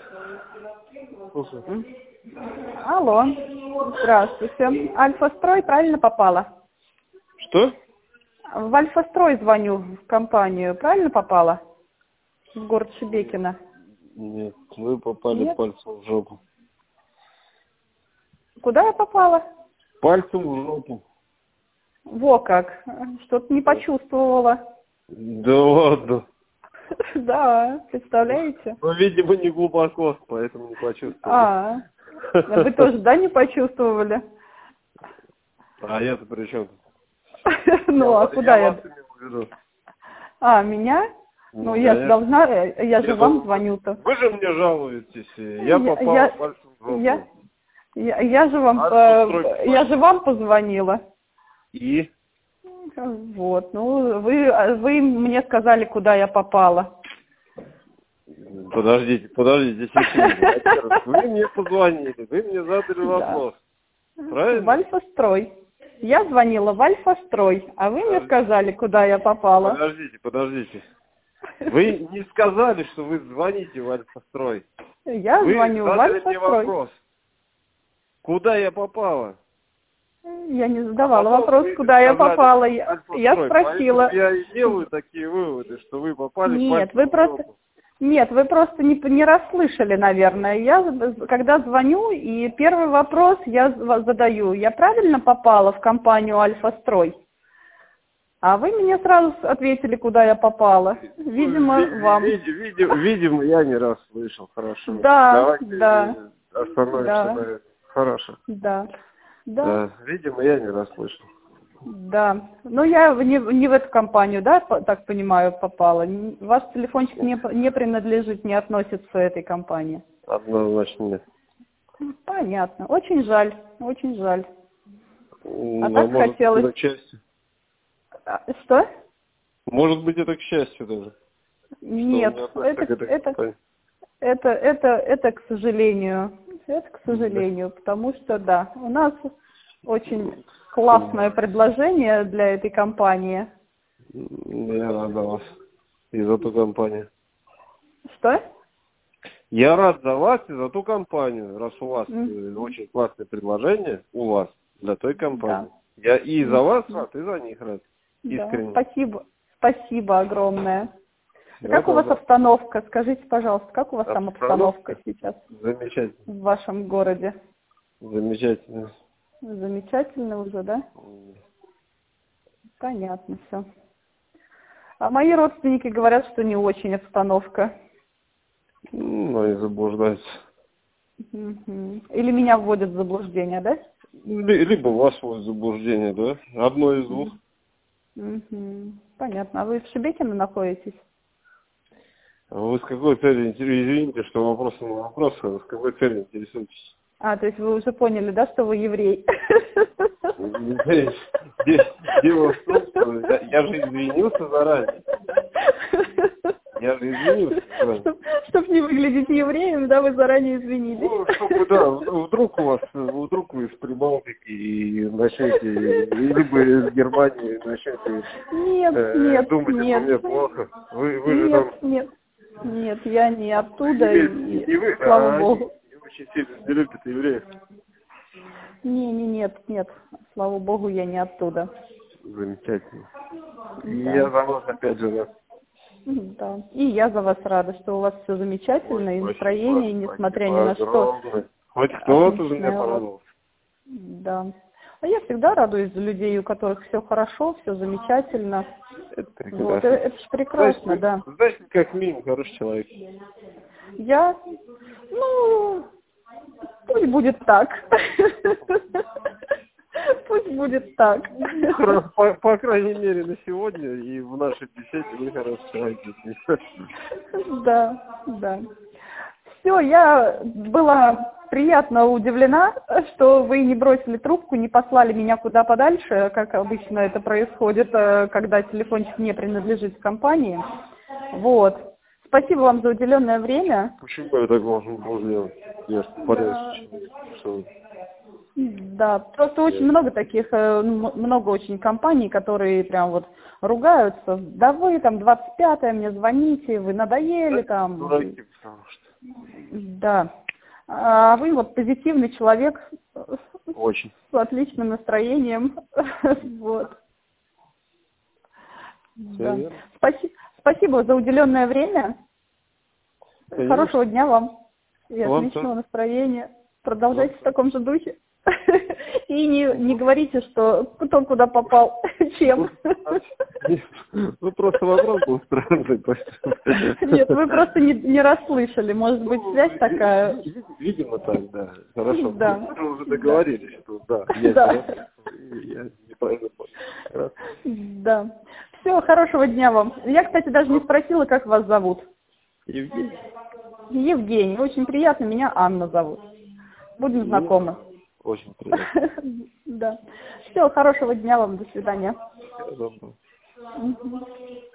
Слушай. Алло, здравствуйте. Альфа-строй правильно попала? Что? В Альфа-строй звоню, в компанию. Правильно попала? В город Шебекино. Нет, вы попали Нет? пальцем в жопу. Куда я попала? Пальцем в жопу. Во как. Что-то не почувствовала. Да ладно. Да, представляете? Ну, видимо, не глубоко, поэтому не почувствовал. Вы тоже, да, не почувствовали? А я-то при чем? Ну, а куда я? вас имел в виду. Меня? Ну, я я должна, я же вам звоню-то. Вы же мне жалуетесь, я попал пальцем в жопу. Я же вам позвонила. И? Вот, ну, вы мне сказали, куда я попала. Подождите секунду. Вы мне позвонили, вы мне задали вопрос. Правильно? В Альфа-строй. Я звонила в Альфа-строй, а вы мне сказали, куда я попала. Подождите. Вы не сказали, что вы звоните в Альфа-строй. Я звоню в Вы задали мне Альфа-строй. вопрос. Куда я попала? Я не задавала вопрос, куда я попала. Я спросила. Я и делаю такие выводы, что вы попали Нет, в жопу. вы просто не расслышали, наверное. Я когда звоню, и первый вопрос я задаю. Я правильно попала в компанию Альфа-строй? А вы мне сразу ответили, куда я попала. Видимо, вам. Видимо, я не раз слышал. Хорошо. Да. Остановимся на этом. Хорошо. Да. Видимо, я не раз слышал. Да. Ну, я не в эту компанию, да, так понимаю, попала. Ваш телефончик не принадлежит, не относится к этой компании. Однозначно нет. Понятно. Очень жаль. А так может хотелось... быть, это к счастью. Что? Может быть, это к счастью даже. Нет, это к сожалению. Это к сожалению, потому что, да, у нас очень классное предложение для этой компании. Я рад за вас и за ту компанию. Что? Я рад за вас и за ту компанию, раз у вас очень классное предложение у вас для той компании. Да. Я и за вас рад, и за них рад. Искренне. Да, спасибо огромное. Как у вас обстановка? Скажите, пожалуйста, как у вас там обстановка сейчас? Замечательно. В вашем городе? Замечательно. Замечательно уже, да? Понятно все. А мои родственники говорят, что не очень обстановка. Ну, они заблуждаются. Или меня вводят в заблуждение, да? Либо вас вводят в заблуждение, да? Одно из двух. Понятно. А вы в Шебекино находитесь? Вы с какой целью интересуетесь? Извините, что вопрос на вопрос, а с какой целью интересуетесь? То есть вы уже поняли, да, что вы еврей? Дело в том, что я же извинился заранее. Чтобы не выглядеть евреем, да, вы заранее извинились. Ну, чтобы, да, вдруг вы из Прибалтики и начнете, либо из Германии начнете думать обо мне плохо. Вы же там... Нет, я не оттуда, и вы, слава Богу. Очень сильно не любят евреев. Нет, слава Богу, я не оттуда. Замечательно. И я за вас опять же рад. Да, и я за вас рада, что у вас все замечательно, и настроение, несмотря ни на что. Хоть кто-то за меня порадовался. Да. А я всегда радуюсь за людей, у которых все хорошо, все замечательно. Это прекрасно. Вот, это же прекрасно, да. Знаете, как минимум хороший человек. Пусть будет так. Пусть будет так. По крайней мере, на сегодня и в нашей беседе вы хороший человек. Да. Все, я была приятно удивлена, что вы не бросили трубку, не послали меня куда подальше, как обычно это происходит, когда телефончик не принадлежит компании. Вот. Спасибо вам за уделенное время. Почему я так должен был сделать? Я же порядочный. Да, просто очень много таких, много очень компаний, которые прям вот ругаются. Да вы там 25-е мне звоните, вы надоели там. Дураки, потому что. Да. А вы вот позитивный человек. Очень. С отличным настроением. Вот. Да. Спасибо за уделенное время. Конечно. Хорошего дня вам. И отличного настроения. Продолжайте в таком же духе. И не говорите, что кто куда попал, чем. Ну, просто вопрос был странный. Нет, вы просто не расслышали. Может быть, связь такая. Видимо, так, да. Хорошо. Да. Мы уже договорились, что да, я неправильно понял. Да. Все, хорошего дня вам. Я, кстати, даже не спросила, как вас зовут. Евгений. Евгений. Очень приятно. Меня Анна зовут. Будем знакомы. Очень приятно. Да. Все, хорошего дня вам. До свидания. Всего доброго.